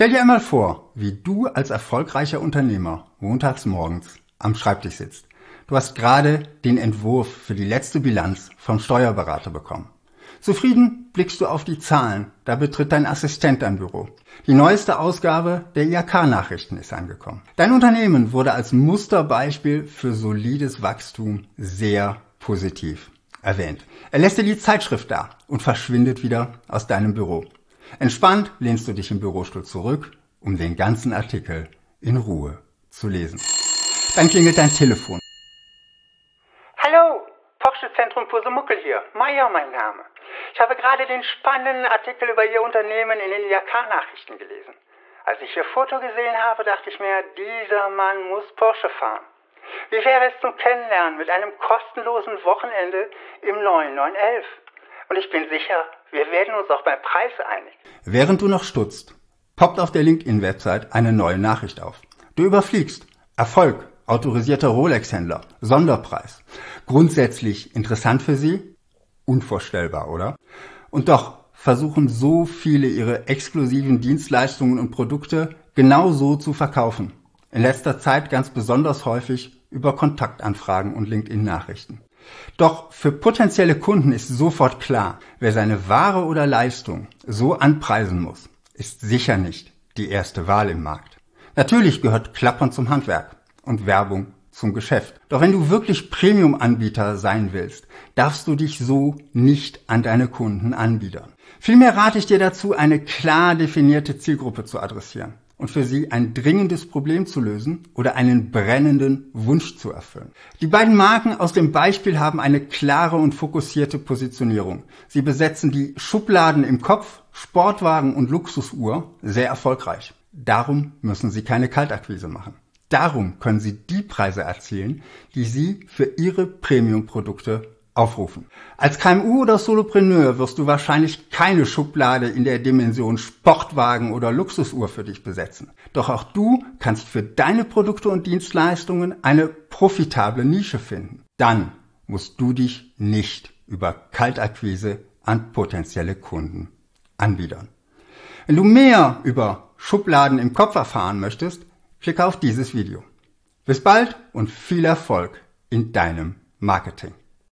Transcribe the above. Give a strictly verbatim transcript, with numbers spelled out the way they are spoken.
Stell dir einmal vor, wie du als erfolgreicher Unternehmer montags morgens am Schreibtisch sitzt. Du hast gerade den Entwurf für die letzte Bilanz vom Steuerberater bekommen. Zufrieden blickst du auf die Zahlen, da betritt dein Assistent dein Büro. Die neueste Ausgabe der I H K-Nachrichten ist angekommen. Dein Unternehmen wurde als Musterbeispiel für solides Wachstum sehr positiv erwähnt. Er lässt dir die Zeitschrift da und verschwindet wieder aus deinem Büro. Entspannt lehnst du dich im Bürostuhl zurück, um den ganzen Artikel in Ruhe zu lesen. Dann klingelt dein Telefon. Hallo, Porsche-Zentrum Pusemuckel hier, Meier mein Name. Ich habe gerade den spannenden Artikel über Ihr Unternehmen in den I H K-Nachrichten gelesen. Als ich Ihr Foto gesehen habe, dachte ich mir, dieser Mann muss Porsche fahren. Wie wäre es zum Kennenlernen mit einem kostenlosen Wochenende im neuen neun elf? Und ich bin sicher, wir werden uns auch beim Preis einig. Während du noch stutzt, poppt auf der LinkedIn-Website eine neue Nachricht auf. Du überfliegst Erfolg, autorisierter Rolex-Händler, Sonderpreis. Grundsätzlich interessant für Sie? Unvorstellbar, oder? Und doch versuchen so viele ihre exklusiven Dienstleistungen und Produkte genau so zu verkaufen. In letzter Zeit ganz besonders häufig über Kontaktanfragen und LinkedIn-Nachrichten. Doch für potenzielle Kunden ist sofort klar, wer seine Ware oder Leistung so anpreisen muss, ist sicher nicht die erste Wahl im Markt. Natürlich gehört Klappern zum Handwerk und Werbung zum Geschäft. Doch wenn du wirklich Premium-Anbieter sein willst, darfst du dich so nicht an deine Kunden anbiedern. Vielmehr rate ich dir dazu, eine klar definierte Zielgruppe zu adressieren und für sie ein dringendes Problem zu lösen oder einen brennenden Wunsch zu erfüllen. Die beiden Marken aus dem Beispiel haben eine klare und fokussierte Positionierung. Sie besetzen die Schubladen im Kopf, Sportwagen und Luxusuhr sehr erfolgreich. Darum müssen sie keine Kaltakquise machen. Darum können sie die Preise erzielen, die sie für ihre Premium-Produkte aufrufen. Als K M U oder Solopreneur wirst du wahrscheinlich keine Schublade in der Dimension Sportwagen oder Luxusuhr für dich besetzen. Doch auch du kannst für deine Produkte und Dienstleistungen eine profitable Nische finden. Dann musst du dich nicht über Kaltakquise an potenzielle Kunden anbiedern. Wenn du mehr über Schubladen im Kopf erfahren möchtest, klicke auf dieses Video. Bis bald und viel Erfolg in deinem Marketing.